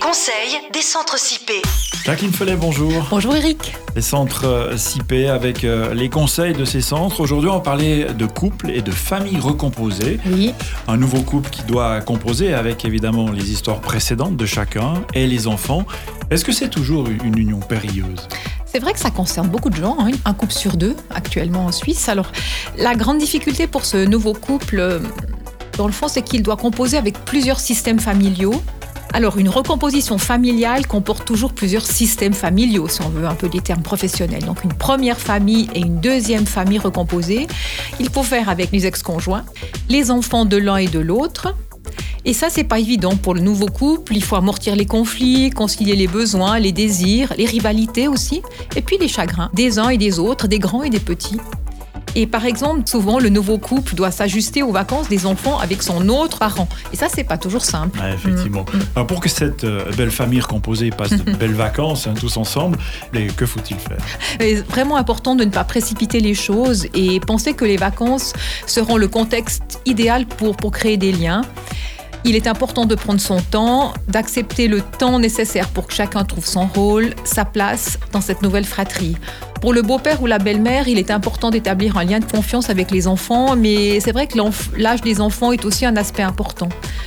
conseils des centres CIP. Jacqueline Felet, bonjour. Bonjour Eric. Les centres CIP avec les conseils de ces centres. Aujourd'hui, on va parler de couple et de famille recomposée. Oui. Un nouveau couple qui doit composer avec évidemment les histoires précédentes de chacun et les enfants. Est-ce que c'est toujours une union périlleuse ? C'est vrai que ça concerne beaucoup de gens, un couple sur deux actuellement en Suisse. Alors, la grande difficulté pour ce nouveau couple, dans le fond, c'est qu'il doit composer avec plusieurs systèmes familiaux. Alors, une recomposition familiale comporte toujours plusieurs systèmes familiaux, si on veut un peu des termes professionnels. Donc, une première famille et une deuxième famille recomposée. Il faut faire avec les ex-conjoints, les enfants de l'un et de l'autre. Et ça, c'est pas évident pour le nouveau couple. Il faut amortir les conflits, concilier les besoins, les désirs, les rivalités aussi, et puis les chagrins des uns et des autres, des grands et des petits. Et par exemple, souvent, le nouveau couple doit s'ajuster aux vacances des enfants avec son autre parent. Et ça, c'est pas toujours simple. Ouais, effectivement. Alors, pour que cette belle famille recomposée passe de belles vacances tous ensemble, que faut-il faire ? C'est vraiment important de ne pas précipiter les choses et penser que les vacances seront le contexte idéal pour créer des liens. Il est important de prendre son temps, d'accepter le temps nécessaire pour que chacun trouve son rôle, sa place dans cette nouvelle fratrie. Pour le beau-père ou la belle-mère, il est important d'établir un lien de confiance avec les enfants, mais c'est vrai que l'âge des enfants est aussi un aspect important.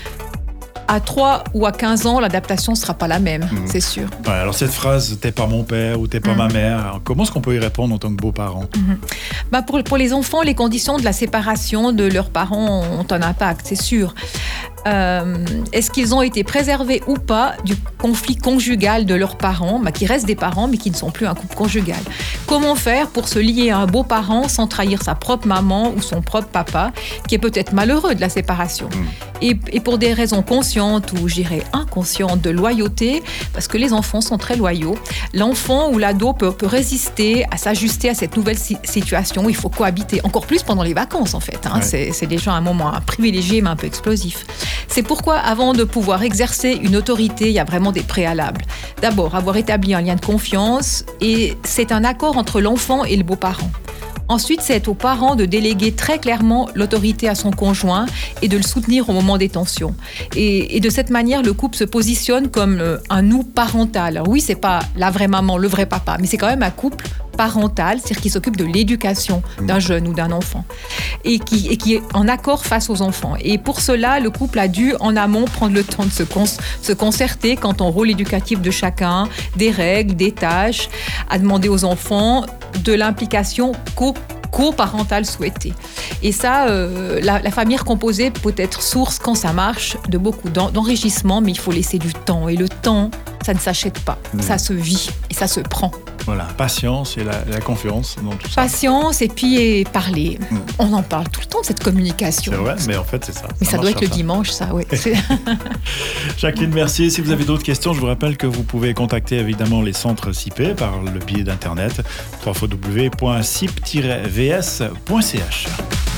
À 3 ou à 15 ans, l'adaptation ne sera pas la même, c'est sûr. Ouais, alors cette phrase « t'es pas mon père » ou « t'es pas ma mère », comment est-ce qu'on peut y répondre en tant que beaux-parents ? Pour les enfants, les conditions de la séparation de leurs parents ont un impact, c'est sûr. Est-ce qu'ils ont été préservés ou pas du conflit conjugal de leurs parents, qui restent des parents mais qui ne sont plus un couple conjugal ? Comment faire pour se lier à un beau-parent sans trahir sa propre maman ou son propre papa, qui est peut-être malheureux de la séparation ? Et pour des raisons conscientes ou, je dirais, inconscientes de loyauté, parce que les enfants sont très loyaux, l'enfant ou l'ado peut résister à s'ajuster à cette nouvelle situation. Il faut cohabiter, encore plus pendant les vacances en fait. Ouais. C'est déjà un moment privilégié mais un peu explosif. C'est pourquoi, avant de pouvoir exercer une autorité, il y a vraiment des préalables. D'abord, avoir établi un lien de confiance, et c'est un accord entre l'enfant et le beau-parent. Ensuite, c'est aux parents de déléguer très clairement l'autorité à son conjoint et de le soutenir au moment des tensions. Et de cette manière, le couple se positionne comme un nous parental. Alors oui, c'est pas la vraie maman, le vrai papa, mais c'est quand même un couple parental, c'est-à-dire qui s'occupe de l'éducation d'un jeune ou d'un enfant et qui est en accord face aux enfants. Et pour cela, le couple a dû en amont prendre le temps de se concerter quant au rôle éducatif de chacun, des règles, des tâches, à demander aux enfants de l'implication co-parentale souhaitée. Et ça, la famille recomposée peut être source, quand ça marche, de beaucoup d'enrichissement, mais il faut laisser du temps. Et le temps, ça ne s'achète pas, ça se vit et ça se prend. Voilà, patience et la confiance dans tout ça. Patience et puis parler. On en parle tout le temps de cette communication. C'est vrai, mais en fait, c'est ça. Mais ça doit être le dimanche, ça, oui. Jacqueline, merci. Si vous avez d'autres questions, je vous rappelle que vous pouvez contacter évidemment les centres CIP par le biais d'Internet, www.cip-vs.ch.